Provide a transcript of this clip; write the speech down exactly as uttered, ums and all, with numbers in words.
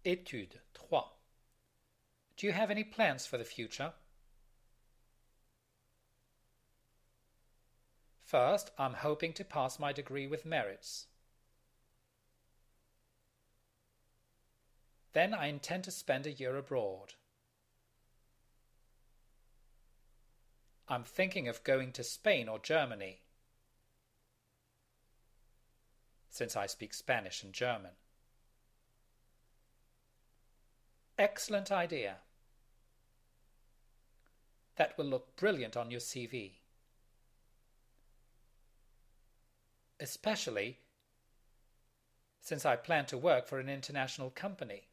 Étude trois. Do you have any plans for the future? First, I'm hoping to pass my degree with merits. Then I intend to spend a year abroad. I'm thinking of going to Spain or Germany, since I speak Spanish and German. Excellent idea. That will look brilliant on your C V. Especially since I plan to work for an international company.